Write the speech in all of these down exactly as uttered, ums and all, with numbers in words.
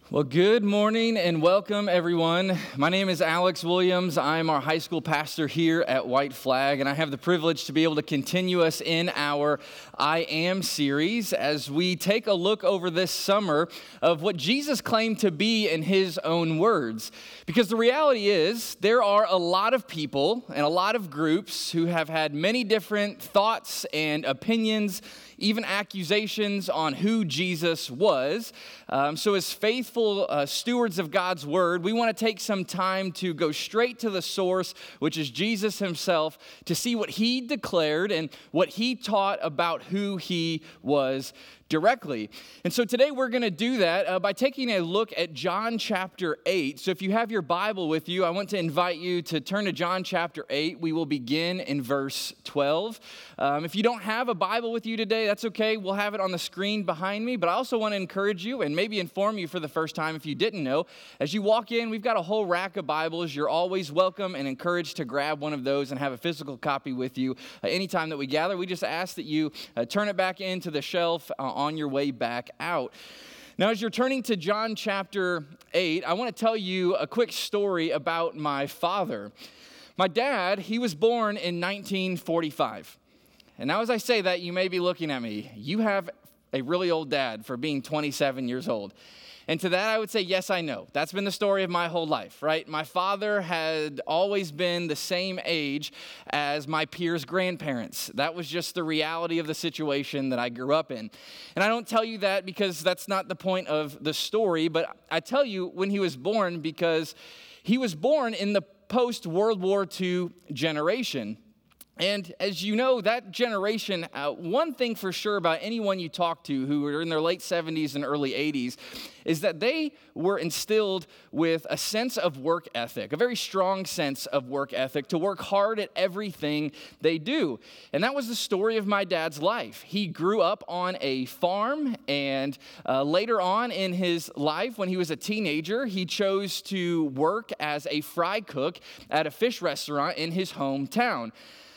Well, good morning and welcome, everyone. My name is Alex Williams. I'm our high school pastor here at White Flag, and I have the privilege to be able to continue us in our I Am series as we take a look over this summer of what Jesus claimed to be in his own words. Because the reality is, there are a lot of people and a lot of groups who have had many different thoughts and opinions, even accusations on who Jesus was. Um, so as faithful uh, stewards of God's word, we want to take some time to go straight to the source, which is Jesus himself, to see what he declared and what he taught about who he was directly. And so today we're going to do that uh, by taking a look at John chapter eight. So if you have your Bible with you, I want to invite you to turn to John chapter eight. We will begin in verse twelve. Um, if you don't have a Bible with you today, that's okay. We'll have it on the screen behind me. But I also want to encourage you and maybe inform you for the first time if you didn't know. As you walk in, we've got a whole rack of Bibles. You're always welcome and encouraged to grab one of those and have a physical copy with you uh, anytime that we gather. We just ask that you uh, turn it back into the shelf uh, on your way back out. Now, as you're turning to John chapter eight, I want to tell you a quick story about my father. My dad, he was born in nineteen forty-five. And now as I say that, you may be looking at me. You have a really old dad for being twenty-seven years old. And to that, I would say, yes, I know. That's been the story of my whole life, right? My father had always been the same age as my peers' grandparents. That was just the reality of the situation that I grew up in. And I don't tell you that because that's not the point of the story, but I tell you when he was born because he was born in the post-World War Two generation. And as you know, that generation, uh, one thing for sure about anyone you talk to who were in their late seventies and early eighties is that they were instilled with a sense of work ethic, a very strong sense of work ethic, to work hard at everything they do. And that was the story of my dad's life. He grew up on a farm, and uh, later on in his life, when he was a teenager, he chose to work as a fry cook at a fish restaurant in his hometown.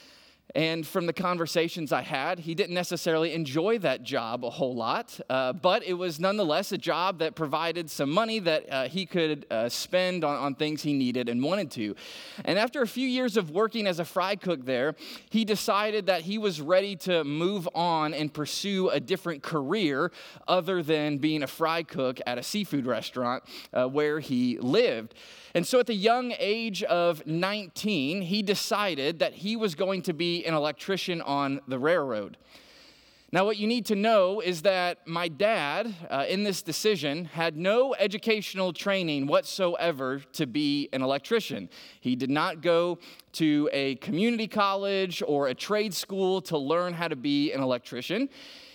And from the conversations I had, he didn't necessarily enjoy that job a whole lot, uh, but it was nonetheless a job that provided some money that uh, he could uh, spend on, on things he needed and wanted to. And after a few years of working as a fry cook there, he decided that he was ready to move on and pursue a different career other than being a fry cook at a seafood restaurant uh, where he lived. And so at the young age of nineteen, he decided that he was going to be an electrician on the railroad. Now, what you need to know is that my dad, uh, in this decision, had no educational training whatsoever to be an electrician. He did not go to a community college or a trade school to learn how to be an electrician.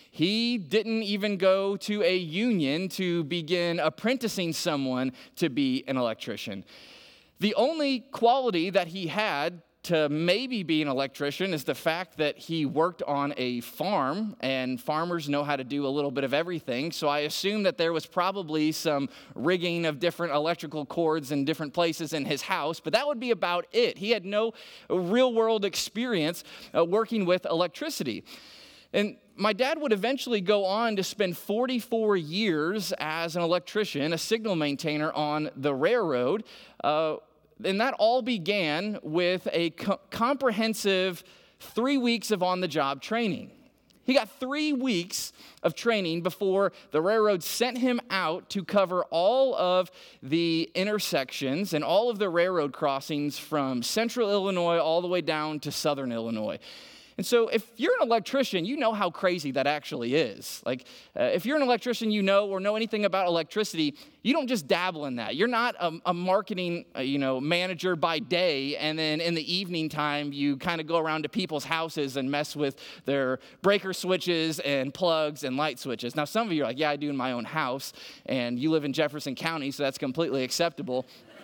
He didn't even go to a union to begin apprenticing someone to be an electrician. The only quality that he had to maybe be an electrician is the fact that he worked on a farm, and farmers know how to do a little bit of everything. So I assume that there was probably some rigging of different electrical cords in different places in his house, but that would be about it. He had no real-world experience uh, working with electricity. And my dad would eventually go on to spend forty-four years as an electrician, a signal maintainer on the railroad. Uh, and that all began with a co- comprehensive three weeks of on-the-job training. He got three weeks of training before the railroad sent him out to cover all of the intersections and all of the railroad crossings from central Illinois all the way down to southern Illinois. And so if you're an electrician, you know how crazy that actually is. Like, uh, if you're an electrician, you know or know anything about electricity, you don't just dabble in that. You're not a, a marketing, uh, you know, manager by day, and then in the evening time, you kind of go around to people's houses and mess with their breaker switches and plugs and light switches. Now, some of you are like, yeah, I do in my own house, and you live in Jefferson County, so that's completely acceptable.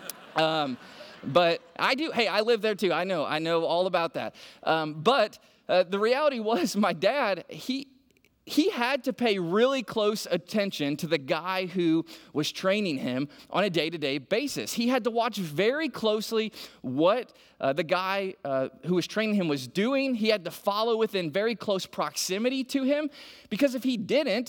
Um, but I do, hey, I live there too. I know, I know all about that. Um, but Uh, the reality was my dad, he he had to pay really close attention to the guy who was training him on a day-to-day basis. He had to watch very closely what uh, the guy uh, who was training him was doing. He had to follow within very close proximity to him, because if he didn't,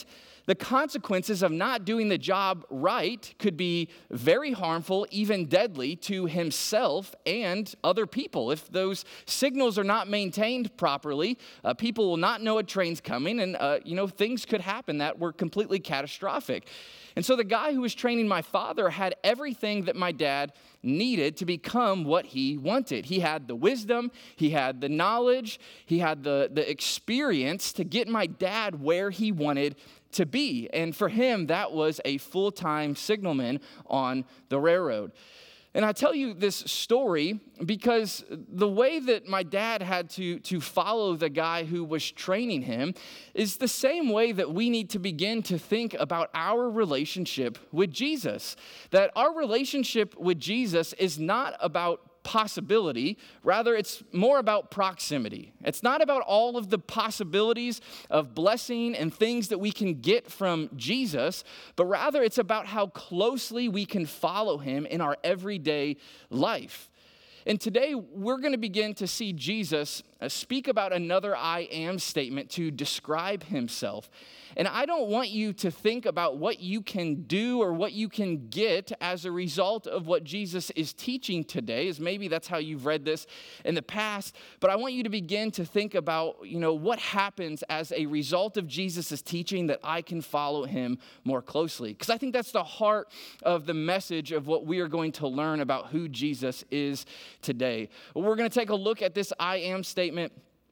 The consequences of not doing the job right could be very harmful, even deadly, to himself and other people. If those signals are not maintained properly, uh, people will not know a train's coming, and uh, you know things could happen that were completely catastrophic. And so the guy who was training my father had everything that my dad needed to become what he wanted. He had the wisdom, he had the knowledge, he had the, the experience to get my dad where he wanted to be. And for him, that was a full-time signalman on the railroad. And I tell you this story because the way that my dad had to, to follow the guy who was training him is the same way that we need to begin to think about our relationship with Jesus. That our relationship with Jesus is not about possibility, rather it's more about proximity. It's not about all of the possibilities of blessing and things that we can get from Jesus, but rather it's about how closely we can follow him in our everyday life. And today we're going to begin to see Jesus speak about another I am statement to describe himself. And I don't want you to think about what you can do or what you can get as a result of what Jesus is teaching today, as maybe that's how you've read this in the past. But I want you to begin to think about, you know, what happens as a result of Jesus' teaching that I can follow him more closely. Because I think that's the heart of the message of what we are going to learn about who Jesus is today. We're going to take a look at this I am statement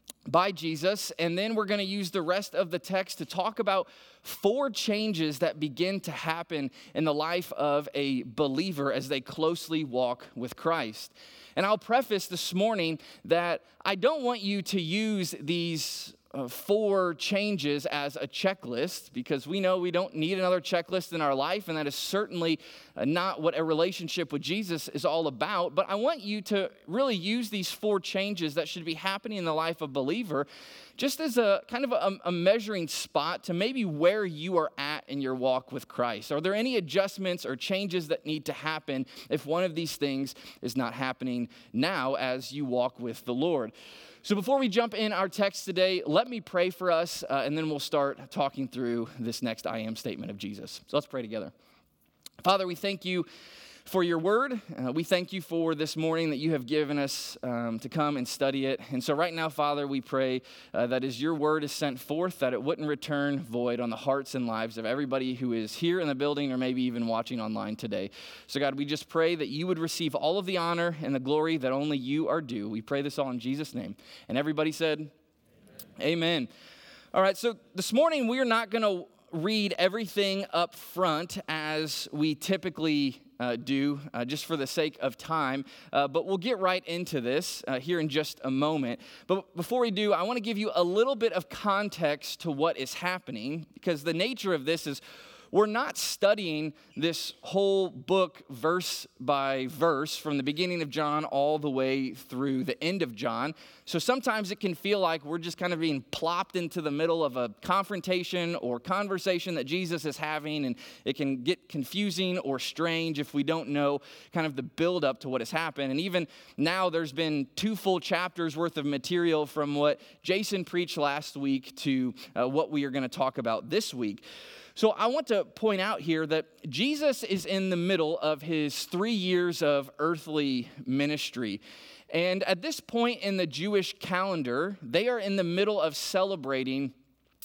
by Jesus, and then we're going to use the rest of the text to talk about four changes that begin to happen in the life of a believer as they closely walk with Christ. And I'll preface this morning that I don't want you to use these Uh, four changes as a checklist, because we know we don't need another checklist in our life, and that is certainly uh, not what a relationship with Jesus is all about. But I want you to really use these four changes that should be happening in the life of a believer just as a kind of a, a measuring spot to maybe where you are at in your walk with Christ. Are there any adjustments or changes that need to happen if one of these things is not happening now as you walk with the Lord? So before we jump in our text today, let me pray for us, uh, and then we'll start talking through this next I am statement of Jesus. So let's pray together. Father, we thank you for your word. Uh, we thank you for this morning that you have given us um, to come and study it. And so right now, Father, we pray uh, that as your word is sent forth, that it wouldn't return void on the hearts and lives of everybody who is here in the building or maybe even watching online today. So God, we just pray that you would receive all of the honor and the glory that only you are due. We pray this all in Jesus' name. And everybody said, Amen. Amen. All right, so this morning we are not going to read everything up front as we typically Uh, do, uh, just for the sake of time. Uh, but we'll get right into this uh, here in just a moment. But before we do, I want to give you a little bit of context to what is happening, because the nature of this is we're not studying this whole book verse by verse from the beginning of John all the way through the end of John. So sometimes it can feel like we're just kind of being plopped into the middle of a confrontation or conversation that Jesus is having, and it can get confusing or strange if we don't know kind of the build up to what has happened. And even now there's been two full chapters worth of material from what Jason preached last week to uh, what we are going to talk about this week. So I want to point out here that Jesus is in the middle of his three years of earthly ministry. And at this point in the Jewish calendar, they are in the middle of celebrating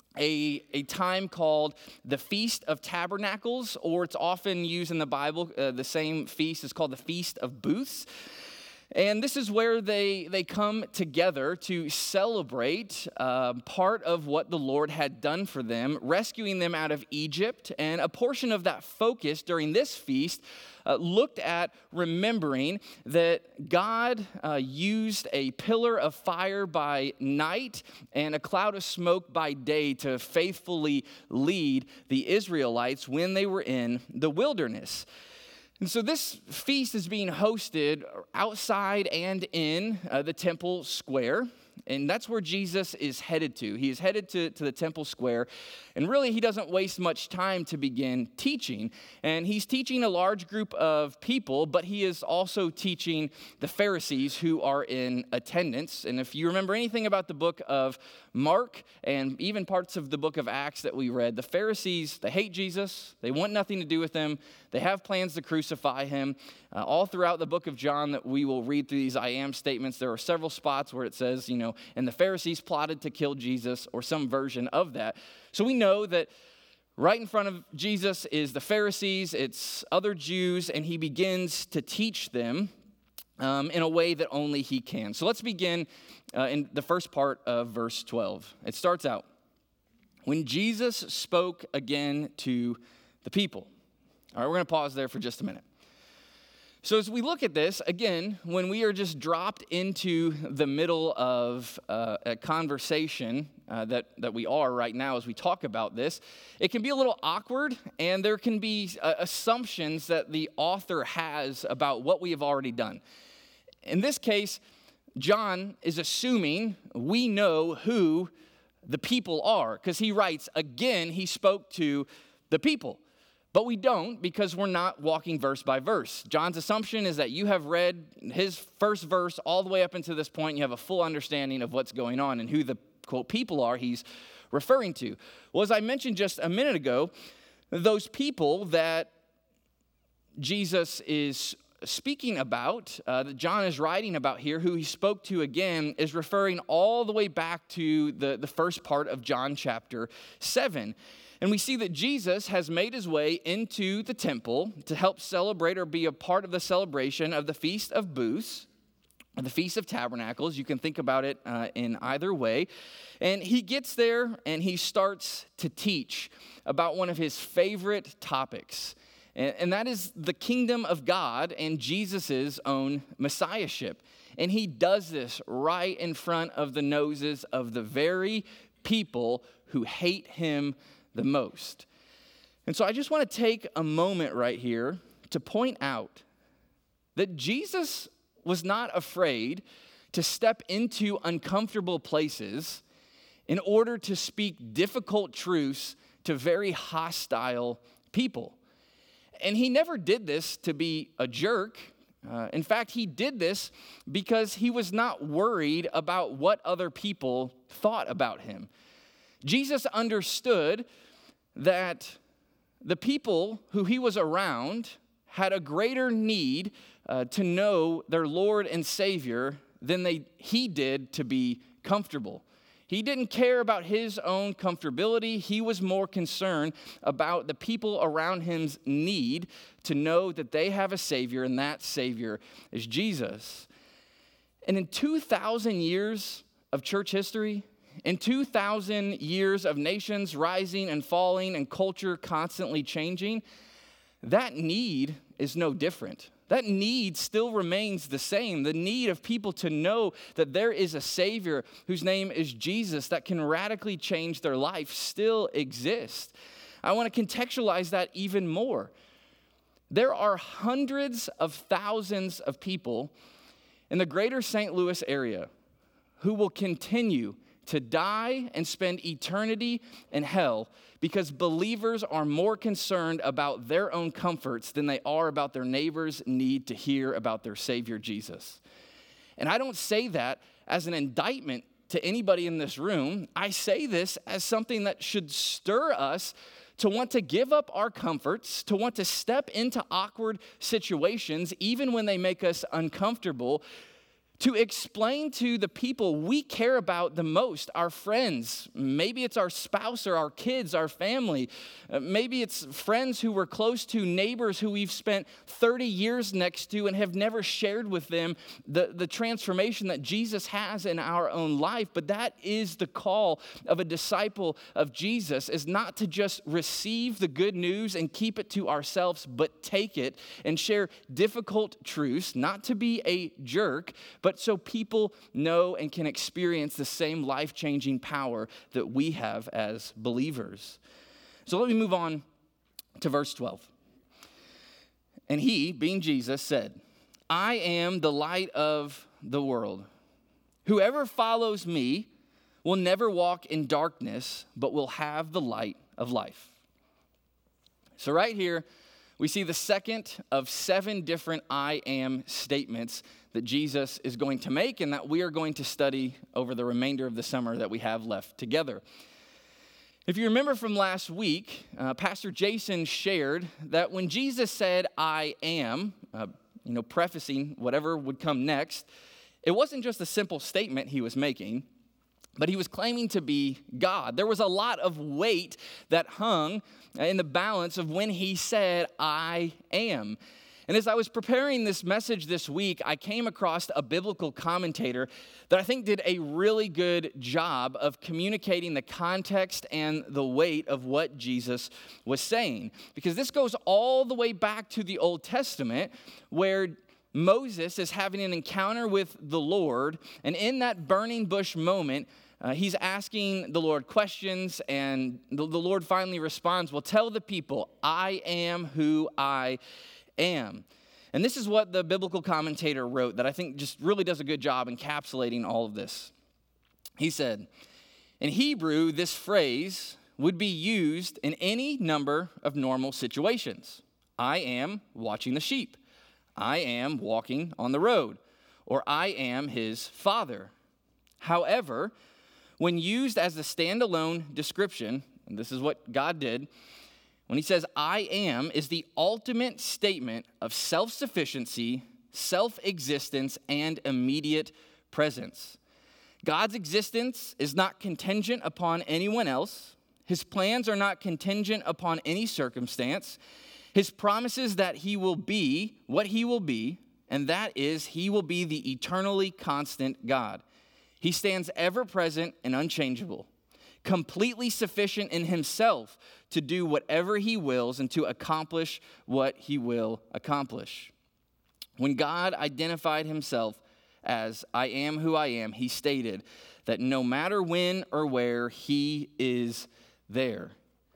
a, a time called the Feast of Tabernacles, or it's often used in the Bible, uh, the same feast is called the Feast of Booths. And this is where they, they come together to celebrate uh, part of what the Lord had done for them, rescuing them out of Egypt. And a portion of that focus during this feast uh, looked at remembering that God uh, used a pillar of fire by night and a cloud of smoke by day to faithfully lead the Israelites when they were in the wilderness. And so this feast is being hosted outside and in uh, the temple square. And that's where Jesus is headed to. He is headed to, to the temple square. And really, he doesn't waste much time to begin teaching. And he's teaching a large group of people, but he is also teaching the Pharisees who are in attendance. And if you remember anything about the book of Mark and even parts of the book of Acts that we read, the Pharisees, they hate Jesus. They want nothing to do with him. They have plans to crucify him. Uh, all throughout the book of John that we will read through these I am statements, there are several spots where it says, you know, and the Pharisees plotted to kill Jesus, or some version of that. So we know that right in front of Jesus is the Pharisees, it's other Jews, and he begins to teach them um, in a way that only he can. So let's begin uh, in the first part of verse twelve. It starts out, when Jesus spoke again to the people. All right, we're going to pause there for just a minute. So as we look at this, again, when we are just dropped into the middle of uh, a conversation uh, that, that we are right now as we talk about this, it can be a little awkward, and there can be uh, assumptions that the author has about what we have already done. In this case, John is assuming we know who the people are, because he writes, again, he spoke to the people. But we don't, because we're not walking verse by verse. John's assumption is that you have read his first verse all the way up until this point. You have a full understanding of what's going on and who the, quote, people are he's referring to. Well, as I mentioned just a minute ago, those people that Jesus is speaking about, uh, that John is writing about here, who he spoke to again, is referring all the way back to the, the first part of John chapter seven. And we see that Jesus has made his way into the temple to help celebrate or be a part of the celebration of the Feast of Booths, or the Feast of Tabernacles. You can think about it uh, in either way. And he gets there and he starts to teach about one of his favorite topics. And, and that is the kingdom of God and Jesus' own messiahship. And he does this right in front of the noses of the very people who hate him the most. And so I just want to take a moment right here to point out that Jesus was not afraid to step into uncomfortable places in order to speak difficult truths to very hostile people. And he never did this to be a jerk. Uh, in fact, he did this because he was not worried about what other people thought about him. Jesus understood that the people who he was around had a greater need uh, to know their Lord and Savior than they, he did to be comfortable. He didn't care about his own comfortability. He was more concerned about the people around him's need to know that they have a Savior, and that Savior is Jesus. And in two thousand years of church history, in two thousand years of nations rising and falling and culture constantly changing, that need is no different. That need still remains the same. The need of people to know that there is a Savior whose name is Jesus that can radically change their life still exists. I want to contextualize that even more. There are hundreds of thousands of people in the greater Saint Louis area who will continue to die and spend eternity in hell because believers are more concerned about their own comforts than they are about their neighbor's need to hear about their Savior Jesus. And I don't say that as an indictment to anybody in this room. I say this as something that should stir us to want to give up our comforts, to want to step into awkward situations, even when they make us uncomfortable, to explain to the people we care about the most, our friends, maybe it's our spouse or our kids, our family, uh, maybe it's friends who we're close to, neighbors who we've spent thirty years next to and have never shared with them the, the transformation that Jesus has in our own life. But that is the call of a disciple of Jesus, is not to just receive the good news and keep it to ourselves, but take it and share difficult truths, not to be a jerk, but but so people know and can experience the same life-changing power that we have as believers. So let me move on to verse twelve. And he, being Jesus, said, I am the light of the world. Whoever follows me will never walk in darkness, but will have the light of life. So right here, we see the second of seven different I am statements that Jesus is going to make and that we are going to study over the remainder of the summer that we have left together. If you remember from last week, uh, Pastor Jason shared that when Jesus said, I am, uh, you know, prefacing whatever would come next, it wasn't just a simple statement he was making, but he was claiming to be God. There was a lot of weight that hung in the balance of when he said, I am. And as I was preparing this message this week, I came across a biblical commentator that I think did a really good job of communicating the context and the weight of what Jesus was saying. Because this goes all the way back to the Old Testament, where Moses is having an encounter with the Lord, and in that burning bush moment, uh, he's asking the Lord questions, and the, the Lord finally responds, well, tell the people, I am who I am. And this is what the biblical commentator wrote that I think just really does a good job encapsulating all of this. He said, in Hebrew, this phrase would be used in any number of normal situations. I am watching the sheep. I am walking on the road, or I am his father. However, when used as a standalone description, and this is what God did, when he says I am, is the ultimate statement of self-sufficiency, self-existence, and immediate presence. God's existence is not contingent upon anyone else. His plans are not contingent upon any circumstance. His promises that he will be what he will be, and that is he will be the eternally constant God. He stands ever present and unchangeable, completely sufficient in himself to do whatever he wills and to accomplish what he will accomplish. When God identified himself as I am who I am, he stated that no matter when or where, he is there.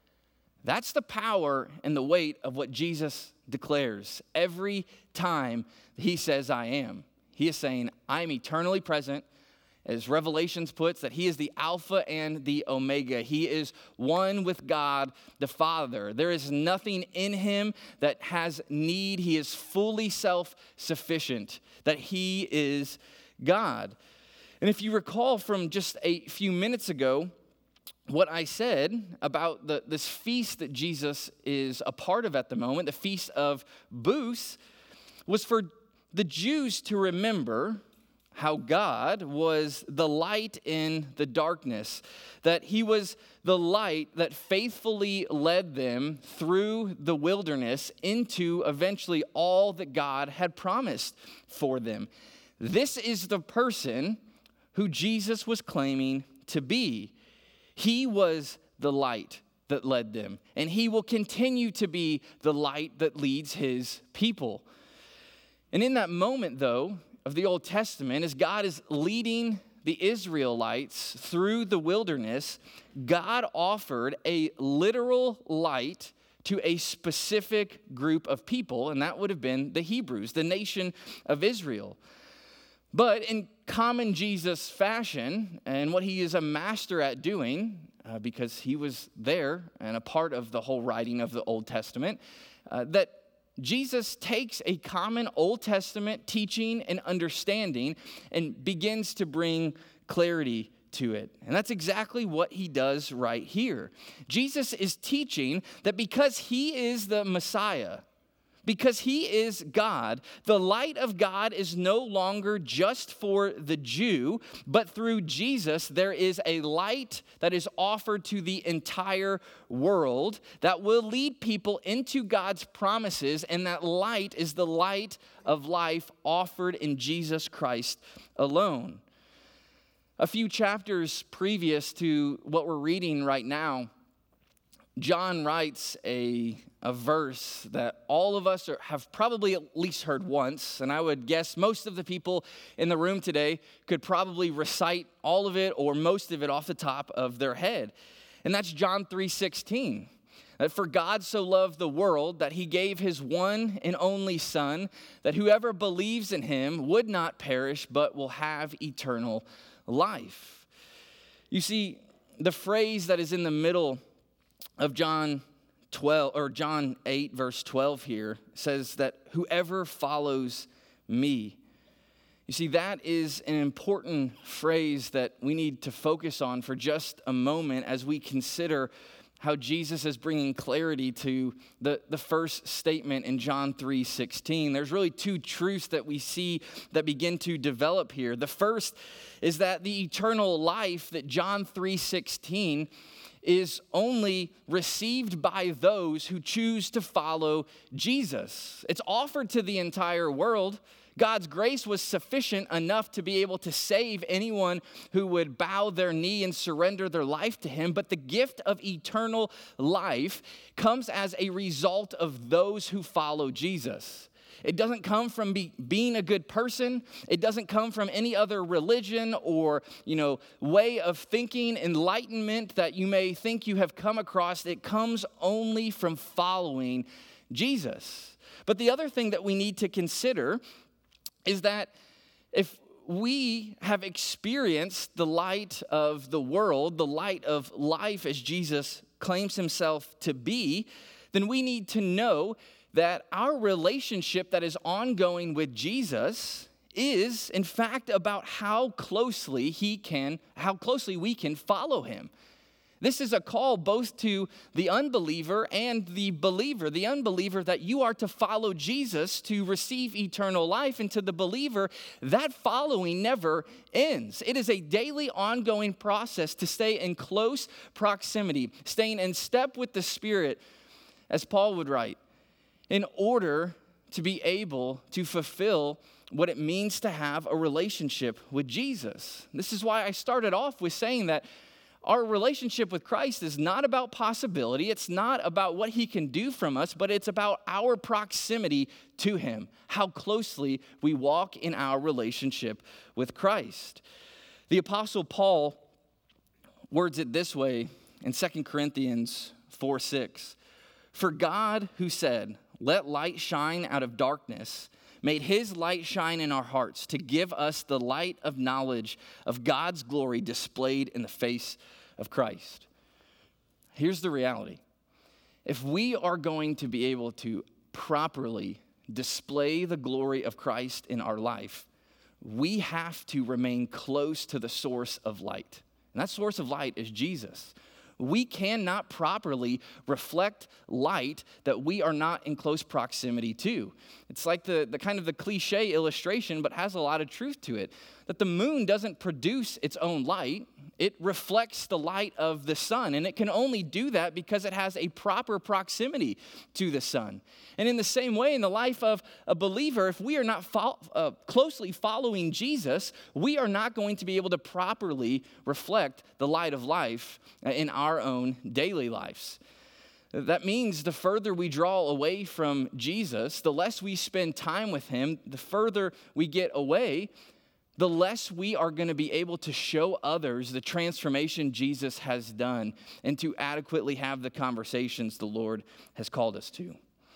That's the power and the weight of what Jesus declares every time he says I am. He is saying, I am eternally present. As Revelations puts, that he is the Alpha and the Omega. He is one with God the Father. There is nothing in him that has need. He is fully self-sufficient, that he is God. And if you recall from just a few minutes ago, what I said about the, this feast that Jesus is a part of at the moment, the Feast of Booths, was for the Jews to remember how God was the light in the darkness, that he was the light that faithfully led them through the wilderness into eventually all that God had promised for them. This is the person who Jesus was claiming to be. He was the light that led them, and he will continue to be the light that leads his people. And in that moment, though, of the Old Testament, as God is leading the Israelites through the wilderness, God offered a literal light to a specific group of people, and that would have been the Hebrews, the nation of Israel. But in common Jesus fashion, and what he is a master at doing, uh, because he was there and a part of the whole writing of the Old Testament, uh, that Jesus takes a common Old Testament teaching and understanding and begins to bring clarity to it. And that's exactly what he does right here. Jesus is teaching that because he is the Messiah, because he is God, the light of God is no longer just for the Jew, but through Jesus, there is a light that is offered to the entire world that will lead people into God's promises, and that light is the light of life offered in Jesus Christ alone. A few chapters previous to what we're reading right now, John writes a, a verse that all of us are, have probably at least heard once, and I would guess most of the people in the room today could probably recite all of it or most of it off the top of their head. And that's John three sixteen. That for God so loved the world that he gave his one and only Son, that whoever believes in him would not perish, but will have eternal life. You see, the phrase that is in the middle of John twelve or John eight, verse twelve here says that whoever follows me. You see, that is an important phrase that we need to focus on for just a moment as we consider how Jesus is bringing clarity to the, the first statement in John three sixteen. There's really two truths that we see that begin to develop here. The first is that the eternal life that John three sixteen is only received by those who choose to follow Jesus. It's offered to the entire world. God's grace was sufficient enough to be able to save anyone who would bow their knee and surrender their life to him. But the gift of eternal life comes as a result of those who follow Jesus. It doesn't come from be, being a good person. It doesn't come from any other religion or, you know, way of thinking, enlightenment that you may think you have come across. It comes only from following Jesus. But the other thing that we need to consider is that if we have experienced the light of the world, the light of life as Jesus claims himself to be, then we need to know that our relationship that is ongoing with Jesus is, in fact, about how closely he can, how closely we can follow him. This is a call both to the unbeliever and the believer. The unbeliever that you are to follow Jesus to receive eternal life, and to the believer, that following never ends. It is a daily ongoing process to stay in close proximity, staying in step with the Spirit, as Paul would write, in order to be able to fulfill what it means to have a relationship with Jesus. This is why I started off with saying that our relationship with Christ is not about possibility. It's not about what he can do from us, but it's about our proximity to him, how closely we walk in our relationship with Christ. The Apostle Paul words it this way in Second Corinthians four six. For God, who said, "Let light shine out of darkness," made his light shine in our hearts to give us the light of knowledge of God's glory displayed in the face of Christ. Here's the reality. If we are going to be able to properly display the glory of Christ in our life, we have to remain close to the source of light. And that source of light is Jesus. We cannot properly reflect light that we are not in close proximity to. It's like the, the kind of the cliche illustration, but has a lot of truth to it, that the moon doesn't produce its own light. It reflects the light of the sun, and it can only do that because it has a proper proximity to the sun. And in the same way, in the life of a believer, if we are not fo- uh, closely following Jesus, we are not going to be able to properly reflect the light of life in our own daily lives. That means the further we draw away from Jesus, the less we spend time with him, the further we get away, the less we are going to be able to show others the transformation Jesus has done and to adequately have the conversations the Lord has called us to.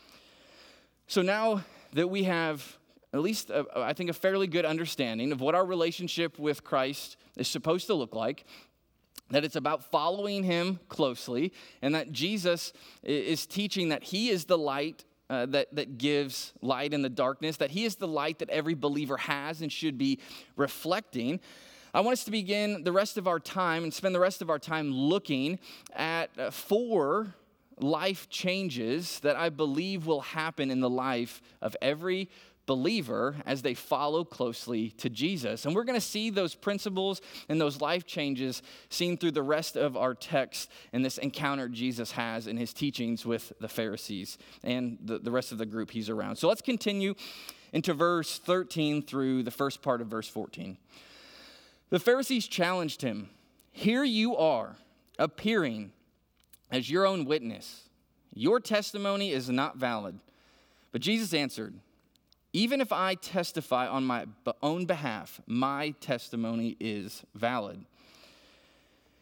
So now that we have at least, a, I think, a fairly good understanding of what our relationship with Christ is supposed to look like, that it's about following him closely, and that Jesus is teaching that he is the light uh, that, that gives light in the darkness, that he is the light that every believer has and should be reflecting. I want us to begin the rest of our time and spend the rest of our time looking at uh, four life changes that I believe will happen in the life of every believer as they follow closely to Jesus. And we're going to see those principles and those life changes seen through the rest of our text and this encounter Jesus has in his teachings with the Pharisees and the, the rest of the group he's around. So let's continue into verse thirteen through the first part of verse fourteen. The Pharisees challenged him, "Here you are, appearing as your own witness. Your testimony is not valid." But Jesus answered, "Even if I testify on my own behalf, my testimony is valid.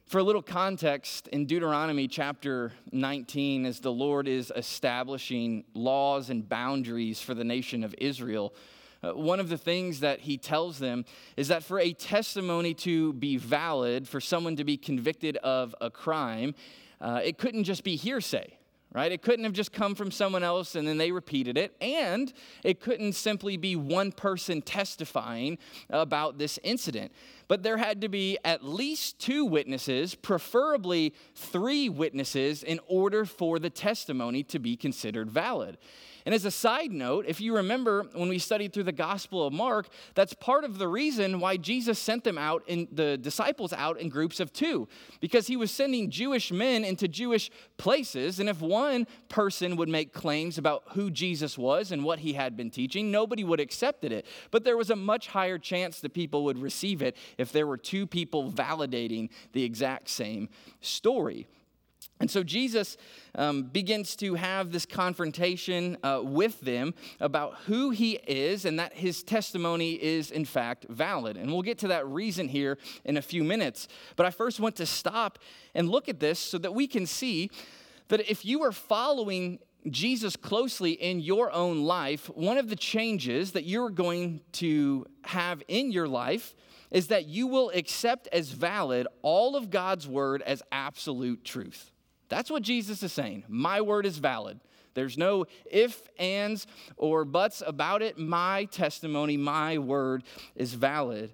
For a little context, in Deuteronomy chapter nineteen, as the Lord is establishing laws and boundaries for the nation of Israel, uh, one of the things that he tells them is that for a testimony to be valid, for someone to be convicted of a crime, uh, it couldn't just be hearsay. Right? It couldn't have just come from someone else and then they repeated it. And it couldn't simply be one person testifying about this incident. But there had to be at least two witnesses, preferably three witnesses, in order for the testimony to be considered valid. And as a side note, if you remember when we studied through the Gospel of Mark, that's part of the reason why Jesus sent them out, in the disciples out in groups of two, because he was sending Jewish men into Jewish places. And if one person would make claims about who Jesus was and what he had been teaching, nobody would accept it. But there was a much higher chance that people would receive it if there were two people validating the exact same story. And so Jesus um, begins to have this confrontation uh, with them about who he is and that his testimony is, in fact, valid. And we'll get to that reason here in a few minutes. But I first want to stop and look at this so that we can see that if you are following Jesus closely in your own life, one of the changes that you're going to have in your life is that you will accept as valid all of God's word as absolute truth. That's what Jesus is saying. My word is valid. There's no ifs, ands, or buts about it. My testimony, my word is valid.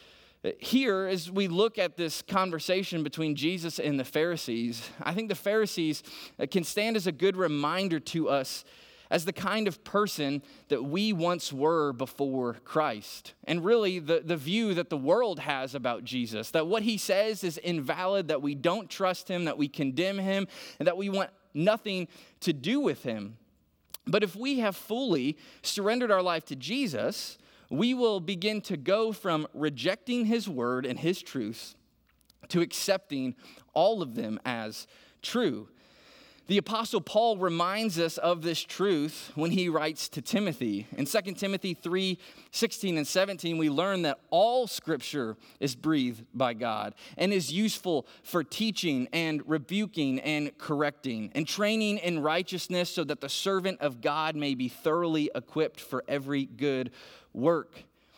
Here, as we look at this conversation between Jesus and the Pharisees, I think the Pharisees can stand as a good reminder to us as the kind of person that we once were before Christ. And really, the, the view that the world has about Jesus, that what he says is invalid, that we don't trust him, that we condemn him, and that we want nothing to do with him. But if we have fully surrendered our life to Jesus, we will begin to go from rejecting his word and his truths to accepting all of them as true. The Apostle Paul reminds us of this truth when he writes to Timothy. In Second Timothy three, sixteen and seventeen, we learn that all Scripture is breathed by God and is useful for teaching and rebuking and correcting and training in righteousness so that the servant of God may be thoroughly equipped for every good work.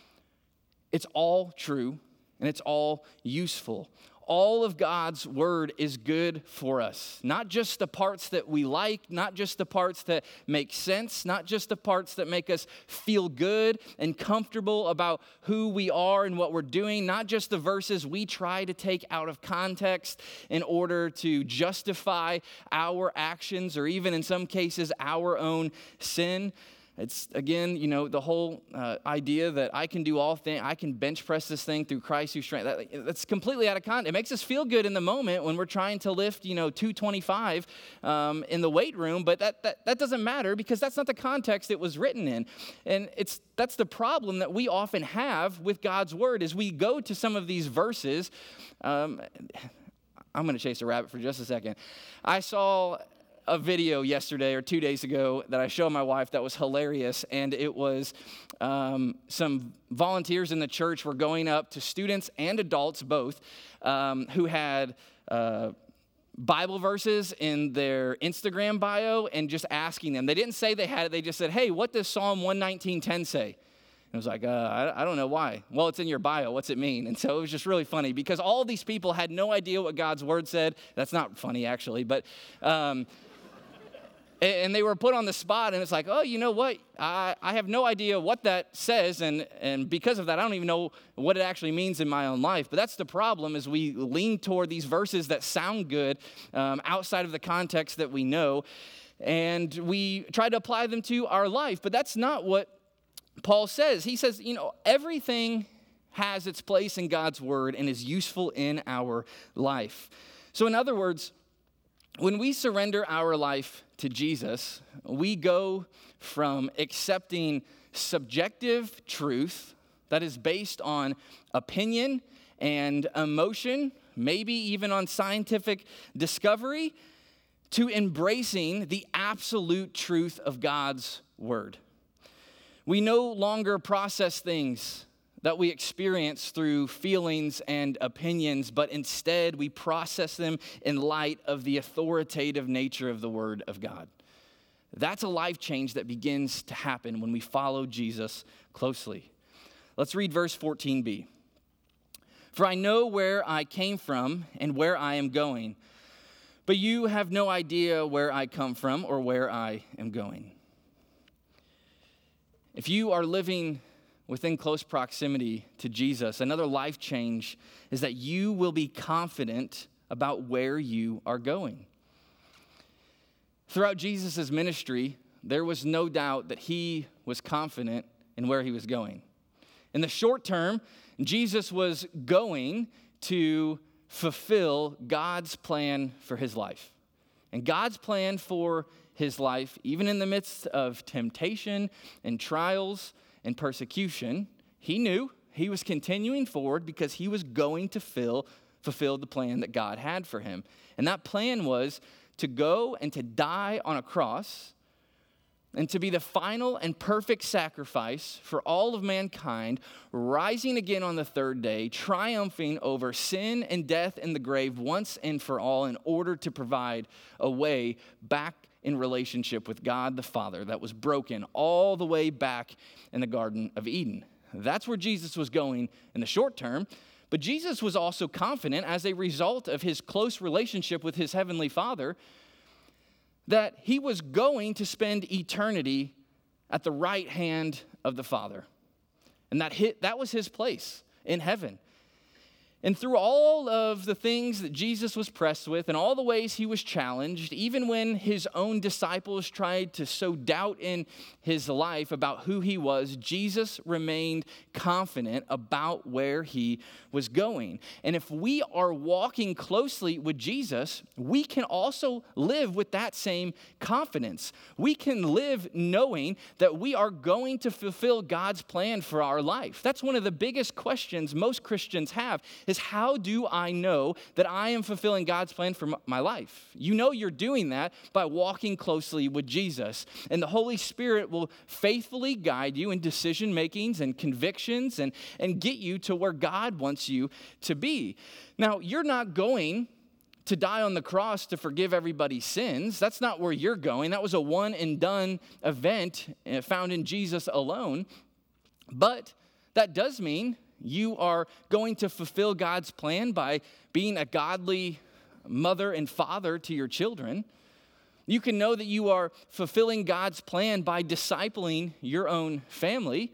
It's all true and it's all useful. All of God's word is good for us. Not just the parts that we like, not just the parts that make sense, not just the parts that make us feel good and comfortable about who we are and what we're doing, not just the verses we try to take out of context in order to justify our actions or even in some cases our own sin. It's, again, you know, the whole uh, idea that I can do all things, I can bench press this thing through Christ who strengthens. That, that's completely out of context. It makes us feel good in the moment when we're trying to lift, you know, two twenty-five um, in the weight room, but that, that that doesn't matter because that's not the context it was written in. And it's that's the problem that we often have with God's word is we go to some of these verses. Um, I'm going to chase a rabbit for just a second. I saw a video yesterday or two days ago that I showed my wife that was hilarious, and it was um, some volunteers in the church were going up to students and adults both um, who had uh, Bible verses in their Instagram bio and just asking them. They didn't say they had it. They just said, hey, what does Psalm one nineteen ten say? I was like, uh, I, I don't know why. Well, it's in your bio. What's it mean? And so it was just really funny because all these people had no idea what God's word said. That's not funny, actually, but um, and they were put on the spot, and it's like, oh, you know what? I, I have no idea what that says, and, and because of that, I don't even know what it actually means in my own life. But that's the problem is we lean toward these verses that sound good um, outside of the context that we know, and we try to apply them to our life. But that's not what Paul says. He says, you know, everything has its place in God's word and is useful in our life. So in other words, when we surrender our life to Jesus, we go from accepting subjective truth that is based on opinion and emotion, maybe even on scientific discovery, to embracing the absolute truth of God's word. We no longer process things that we experience through feelings and opinions, but instead we process them in light of the authoritative nature of the Word of God. That's a life change that begins to happen when we follow Jesus closely. Let's read verse fourteen b. For I know where I came from and where I am going, but you have no idea where I come from or where I am going. If you are living within close proximity to Jesus, another life change is that you will be confident about where you are going. Throughout Jesus' ministry, there was no doubt that he was confident in where he was going. In the short term, Jesus was going to fulfill God's plan for his life. And God's plan for his life, even in the midst of temptation and trials and persecution, he knew he was continuing forward because he was going to fill, fulfill the plan that God had for him. And that plan was to go and to die on a cross and to be the final and perfect sacrifice for all of mankind, rising again on the third day, triumphing over sin and death in the grave once and for all in order to provide a way back in relationship with God the Father that was broken all the way back in the Garden of Eden. That's where Jesus was going in the short term, but Jesus was also confident as a result of his close relationship with his heavenly Father that he was going to spend eternity at the right hand of the Father. And that hit, that was his place in heaven. And through all of the things that Jesus was pressed with and all the ways he was challenged, even when his own disciples tried to sow doubt in his life about who he was, Jesus remained confident about where he was going. And if we are walking closely with Jesus, we can also live with that same confidence. We can live knowing that we are going to fulfill God's plan for our life. That's one of the biggest questions most Christians have is, how do I know that I am fulfilling God's plan for my life? You know you're doing that by walking closely with Jesus. And the Holy Spirit will faithfully guide you in decision makings and convictions and, and get you to where God wants you to be. Now, you're not going to die on the cross to forgive everybody's sins. That's not where you're going. That was a one and done event found in Jesus alone. But that does mean you are going to fulfill God's plan by being a godly mother and father to your children. You can know that you are fulfilling God's plan by discipling your own family.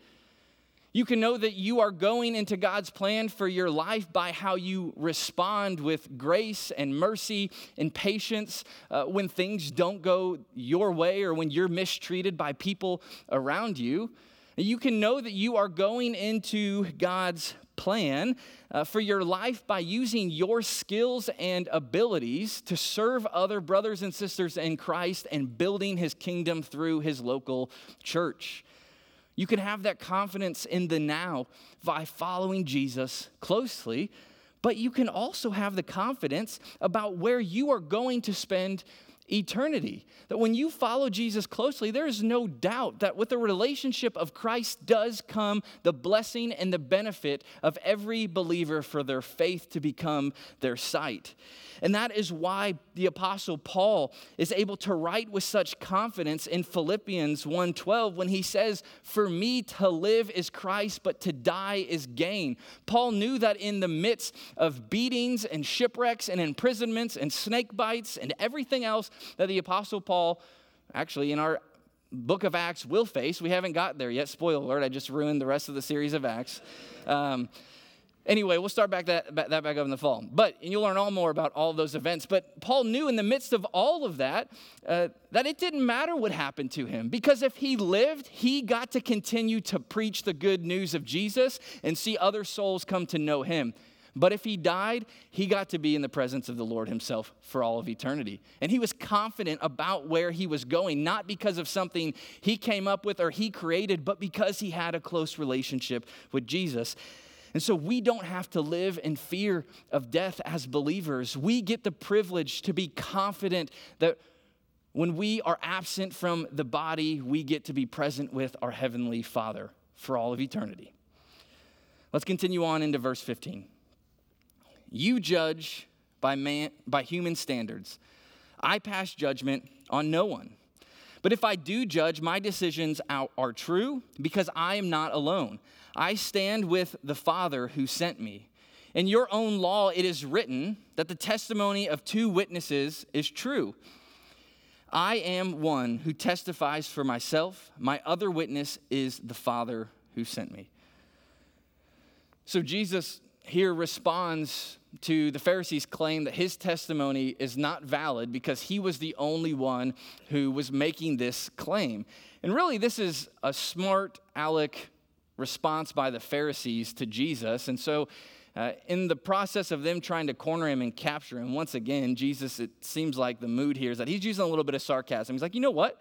You can know that you are going into God's plan for your life by how you respond with grace and mercy and patience uh, when things don't go your way or when you're mistreated by people around you. You can know that you are going into God's plan uh, for your life by using your skills and abilities to serve other brothers and sisters in Christ and building his kingdom through his local church. You can have that confidence in the now by following Jesus closely, but you can also have the confidence about where you are going to spend eternity. That when you follow Jesus closely, there is no doubt that with the relationship of Christ does come the blessing and the benefit of every believer for their faith to become their sight. And that is why the Apostle Paul is able to write with such confidence in Philippians one twelve when he says, "For me to live is Christ, but to die is gain." Paul knew that in the midst of beatings and shipwrecks and imprisonments and snake bites and everything else that the Apostle Paul, actually in our book of Acts, will face. We haven't got there yet. Spoiler alert, I just ruined the rest of the series of Acts. Um, Anyway, we'll start back that, that back up in the fall. But, and you'll learn all more about all of those events. But Paul knew in the midst of all of that, uh, that it didn't matter what happened to him. Because if he lived, he got to continue to preach the good news of Jesus and see other souls come to know him. But if he died, he got to be in the presence of the Lord himself for all of eternity. And he was confident about where he was going, not because of something he came up with or he created, but because he had a close relationship with Jesus. And so we don't have to live in fear of death as believers. We get the privilege to be confident that when we are absent from the body, we get to be present with our Heavenly Father for all of eternity. Let's continue on into verse fifteen. You judge by man, by human standards. I pass judgment on no one. But if I do judge, my decisions are true because I am not alone. I stand with the Father who sent me. In your own law, it is written that the testimony of two witnesses is true. I am one who testifies for myself. My other witness is the Father who sent me. So Jesus here responds to the Pharisees' claim that his testimony is not valid because he was the only one who was making this claim. And really, this is a smart aleck response by the Pharisees to Jesus. And so uh, in the process of them trying to corner him and capture him, once again, Jesus, it seems like the mood here is that he's using a little bit of sarcasm. He's like, you know what?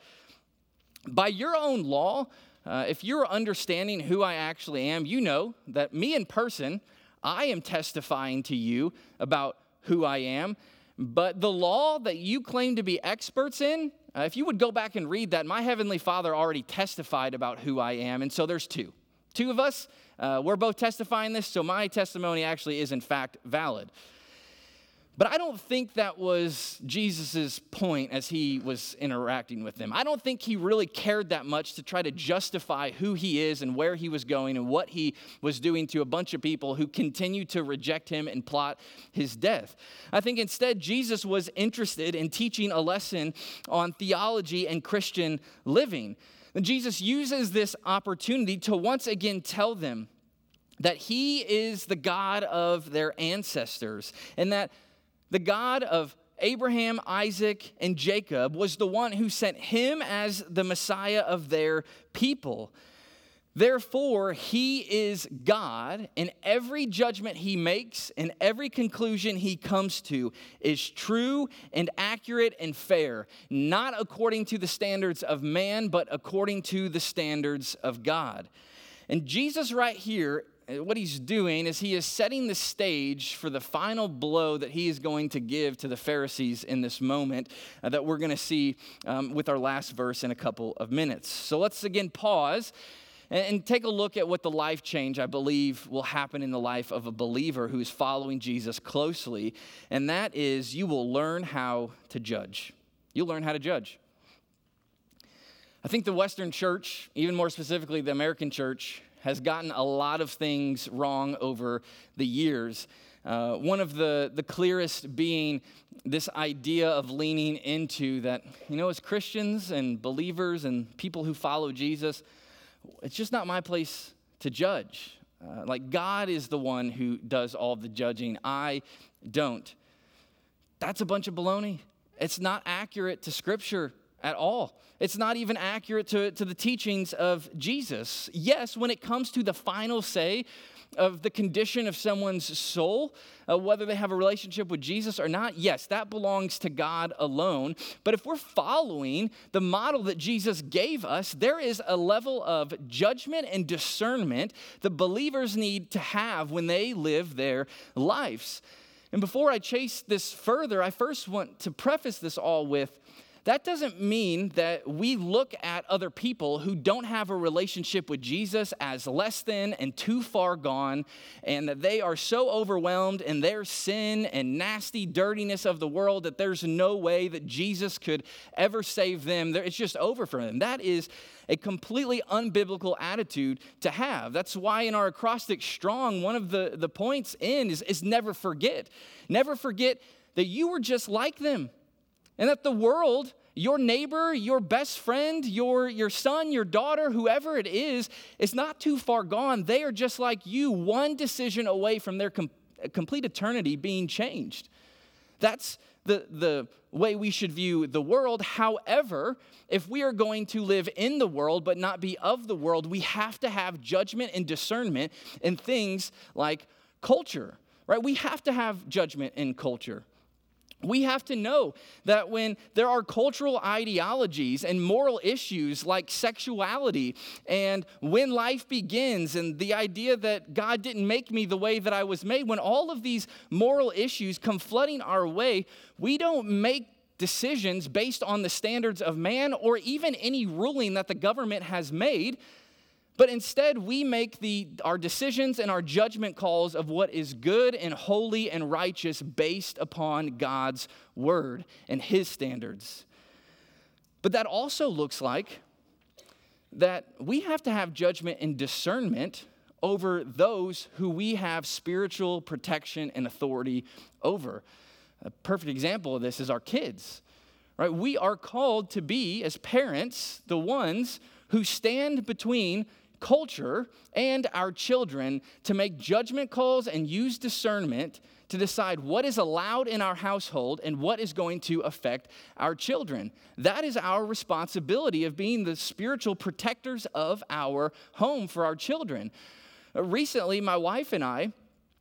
By your own law, uh, if you're understanding who I actually am, you know that me in person, I am testifying to you about who I am. But the law that you claim to be experts in, uh, if you would go back and read that, my heavenly Father already testified about who I am. And so there's two. Two of us, uh, we're both testifying this, so my testimony actually is in fact valid. But I don't think that was Jesus' point as he was interacting with them. I don't think he really cared that much to try to justify who he is and where he was going and what he was doing to a bunch of people who continued to reject him and plot his death. I think instead Jesus was interested in teaching a lesson on theology and Christian living. And Jesus uses this opportunity to once again tell them that he is the God of their ancestors and that the God of Abraham, Isaac, and Jacob was the one who sent him as the Messiah of their people. Therefore, he is God, and every judgment he makes and every conclusion he comes to is true and accurate and fair, not according to the standards of man, but according to the standards of God. And Jesus right here, what he's doing is he is setting the stage for the final blow that he is going to give to the Pharisees in this moment uh, that we're going to see um, with our last verse in a couple of minutes. So let's again pause and, and take a look at what the life change I believe will happen in the life of a believer who is following Jesus closely, and that is you will learn how to judge. You'll learn how to judge. I think the Western church, even more specifically the American church, has gotten a lot of things wrong over the years. Uh, one of the, the clearest being this idea of leaning into that, you know, as Christians and believers and people who follow Jesus, it's just not my place to judge. Uh, like God is the one who does all the judging. I don't. That's a bunch of baloney. It's not accurate to Scripture at all. It's not even accurate to, to the teachings of Jesus. Yes, when it comes to the final say of the condition of someone's soul, uh, whether they have a relationship with Jesus or not, yes, that belongs to God alone. But if we're following the model that Jesus gave us, there is a level of judgment and discernment that believers need to have when they live their lives. And before I chase this further, I first want to preface this all with, that doesn't mean that we look at other people who don't have a relationship with Jesus as less than and too far gone, and that they are so overwhelmed in their sin and nasty dirtiness of the world that there's no way that Jesus could ever save them. It's just over for them. That is a completely unbiblical attitude to have. That's why in our acrostic strong, one of the, the points in is, is never forget. Never forget that you were just like them. And that the world, your neighbor, your best friend, your, your son, your daughter, whoever it is, is not too far gone. They are just like you, one decision away from their com- complete eternity being changed. That's the, the way we should view the world. However, if we are going to live in the world but not be of the world, we have to have judgment and discernment in things like culture, right? We have to have judgment in culture. We have to know that when there are cultural ideologies and moral issues like sexuality and when life begins and the idea that God didn't make me the way that I was made, when all of these moral issues come flooding our way, we don't make decisions based on the standards of man or even any ruling that the government has made, But instead, we make the, our decisions and our judgment calls of what is good and holy and righteous based upon God's word and his standards. But that also looks like that we have to have judgment and discernment over those who we have spiritual protection and authority over. A perfect example of this is our kids, right? We are called to be, as parents, the ones who stand between culture and our children to make judgment calls and use discernment to decide what is allowed in our household and what is going to affect our children. That is our responsibility of being the spiritual protectors of our home for our children. Recently, my wife and I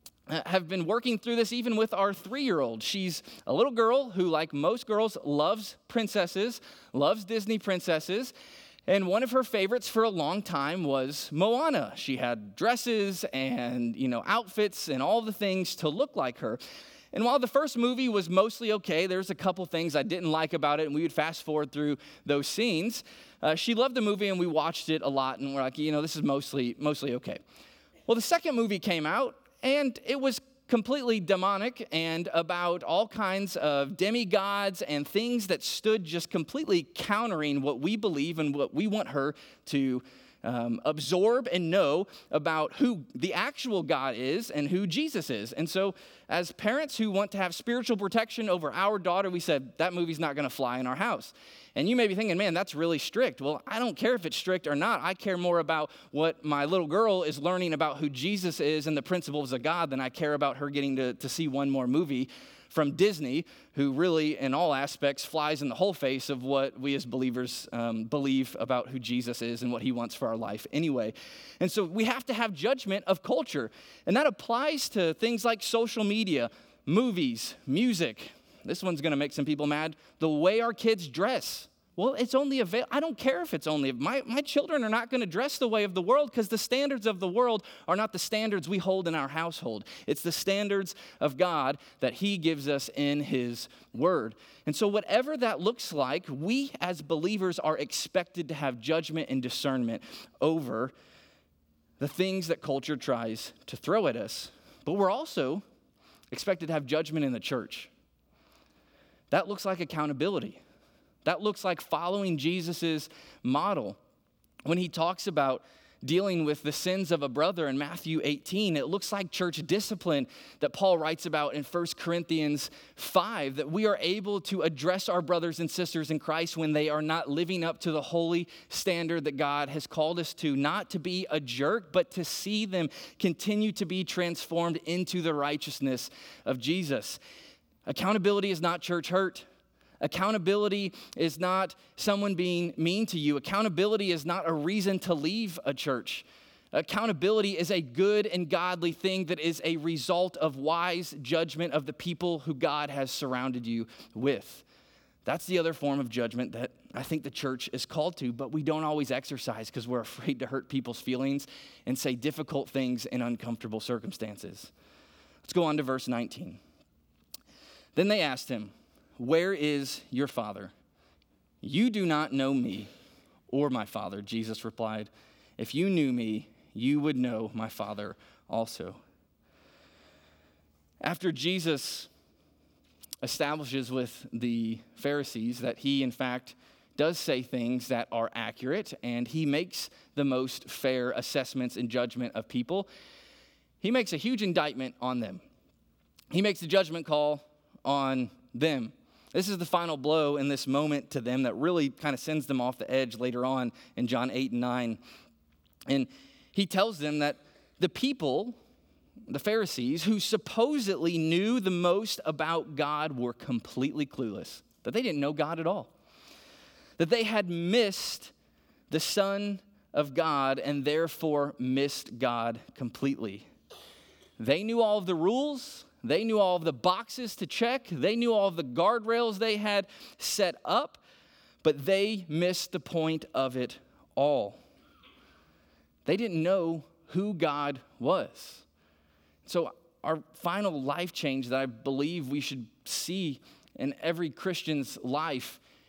have been working through this even with our three-year-old. She's a little girl who, like most girls, loves princesses, loves Disney princesses. And one of her favorites for a long time was Moana. She had dresses and, you know, outfits and all the things to look like her. And while the first movie was mostly okay, there's a couple things I didn't like about it, and we would fast forward through those scenes. Uh, she loved the movie, and we watched it a lot, and we're like, you know, this is mostly mostly okay. Well, the second movie came out, and it was completely demonic and about all kinds of demigods and things that stood just completely countering what we believe and what we want her to um, absorb and know about who the actual God is and who Jesus is. And so as parents who want to have spiritual protection over our daughter, we said, that movie's not going to fly in our house. And you may be thinking, man, that's really strict. Well, I don't care if it's strict or not. I care more about what my little girl is learning about who Jesus is and the principles of God than I care about her getting to, to see one more movie from Disney, who really, in all aspects, flies in the whole face of what we as believers um, believe about who Jesus is and what he wants for our life anyway. And so we have to have judgment of culture. And that applies to things like social media, movies, music. This one's going to make some people mad. The way our kids dress. Well, it's only avail. I don't care if it's only. My, my children are not going to dress the way of the world because the standards of the world are not the standards we hold in our household. It's the standards of God that he gives us in his word. And so whatever that looks like, we as believers are expected to have judgment and discernment over the things that culture tries to throw at us. But we're also expected to have judgment in the church. That looks like accountability. That looks like following Jesus' model. When he talks about dealing with the sins of a brother in Matthew eighteen, it looks like church discipline that Paul writes about in First Corinthians five, that we are able to address our brothers and sisters in Christ when they are not living up to the holy standard that God has called us to, not to be a jerk, but to see them continue to be transformed into the righteousness of Jesus. Accountability is not church hurt. Accountability is not someone being mean to you. Accountability is not a reason to leave a church. Accountability is a good and godly thing that is a result of wise judgment of the people who God has surrounded you with. That's the other form of judgment that I think the church is called to, but we don't always exercise because we're afraid to hurt people's feelings and say difficult things in uncomfortable circumstances. Let's go on to verse nineteen. Then they asked him, "Where is your father?" "You do not know me or my Father," Jesus replied. "If you knew me, you would know my Father also." After Jesus establishes with the Pharisees that he, in fact, does say things that are accurate, and he makes the most fair assessments and judgment of people, he makes a huge indictment on them. He makes a judgment call on them. This is the final blow in this moment to them that really kind of sends them off the edge later on in John eight and nine. And he tells them that the people, the Pharisees, who supposedly knew the most about God were completely clueless, that they didn't know God at all, that they had missed the Son of God and therefore missed God completely. They knew all of the rules. They knew all of the boxes to check. They knew all of the guardrails they had set up, but they missed the point of it all. They didn't know who God was. So our final life change that I believe we should see in every Christian's life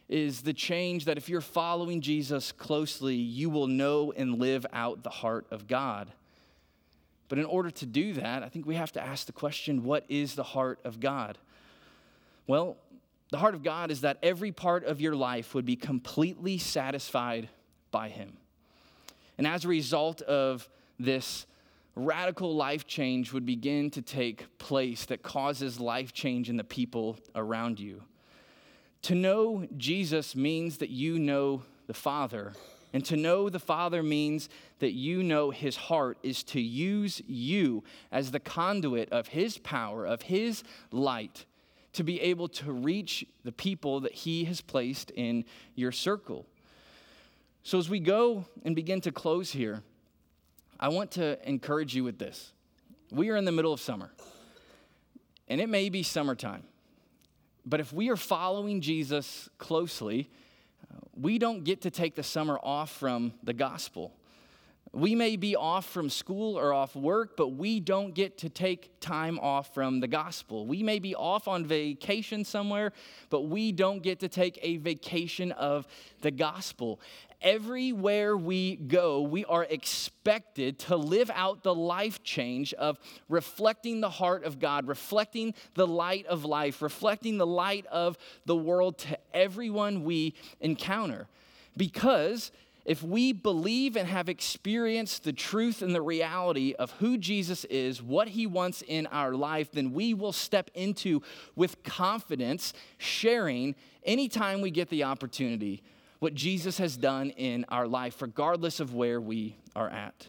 is the change that if you're following Jesus closely, you will know and live out the heart of God. But in order to do that, I think we have to ask the question, what is the heart of God? Well, the heart of God is that every part of your life would be completely satisfied by him. And as a result of this, radical life change would begin to take place that causes life change in the people around you. To know Jesus means that you know the Father. And to know the Father means that you know his heart is to use you as the conduit of his power, of his light, to be able to reach the people that he has placed in your circle. So as we go and begin to close here, I want to encourage you with this. We are in the middle of summer, and it may be summertime, but if we are following Jesus closely, we don't get to take the summer off from the gospel. We may be off from school or off work, but we don't get to take time off from the gospel. We may be off on vacation somewhere, but we don't get to take a vacation of the gospel. Everywhere we go, we are expected to live out the life change of reflecting the heart of God, reflecting the light of life, reflecting the light of the world to everyone we encounter. Because if we believe and have experienced the truth and the reality of who Jesus is, what he wants in our life, then we will step into with confidence, sharing anytime we get the opportunity what Jesus has done in our life, regardless of where we are at.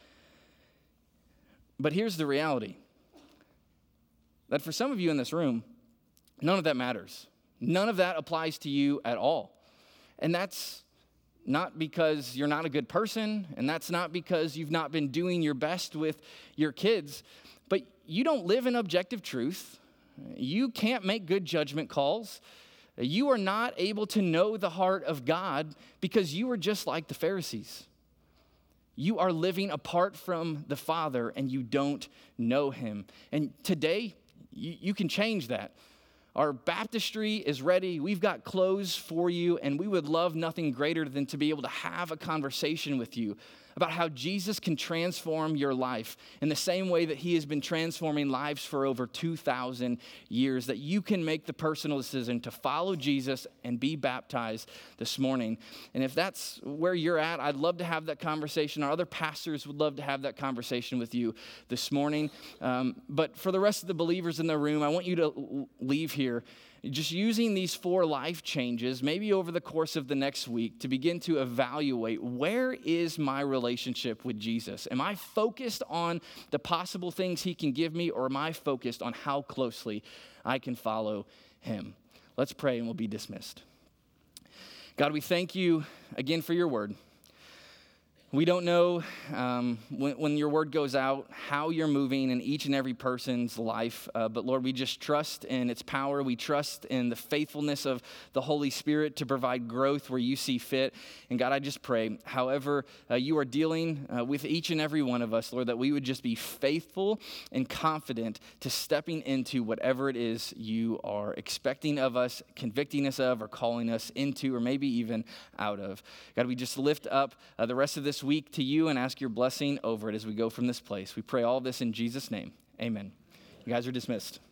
But here's the reality, that for some of you in this room, none of that matters. None of that applies to you at all. And that's not because you're not a good person, and that's not because you've not been doing your best with your kids, but you don't live in objective truth. You can't make good judgment calls. You are not able to know the heart of God because you are just like the Pharisees. You are living apart from the Father and you don't know him. And today, you, you can change that. Our baptistry is ready. We've got clothes for you, and we would love nothing greater than to be able to have a conversation with you about how Jesus can transform your life in the same way that he has been transforming lives for over two thousand years, that you can make the personal decision to follow Jesus and be baptized this morning. And if that's where you're at, I'd love to have that conversation. Our other pastors would love to have that conversation with you this morning. Um, but for the rest of the believers in the room, I want you to leave here just using these four life changes, maybe over the course of the next week, to begin to evaluate, where is my relationship with Jesus? Am I focused on the possible things he can give me, or am I focused on how closely I can follow him? Let's pray and we'll be dismissed. God, we thank you again for your word. We don't know um, when, when your word goes out how you're moving in each and every person's life, uh, but Lord, we just trust in its power. We trust in the faithfulness of the Holy Spirit to provide growth where you see fit. And God, I just pray, however uh, you are dealing uh, with each and every one of us, Lord, that we would just be faithful and confident to stepping into whatever it is you are expecting of us, convicting us of, or calling us into, or maybe even out of. God, we just lift up uh, the rest of this week to you and ask your blessing over it as we go from this place. We pray all this in Jesus' name. Amen. You guys are dismissed.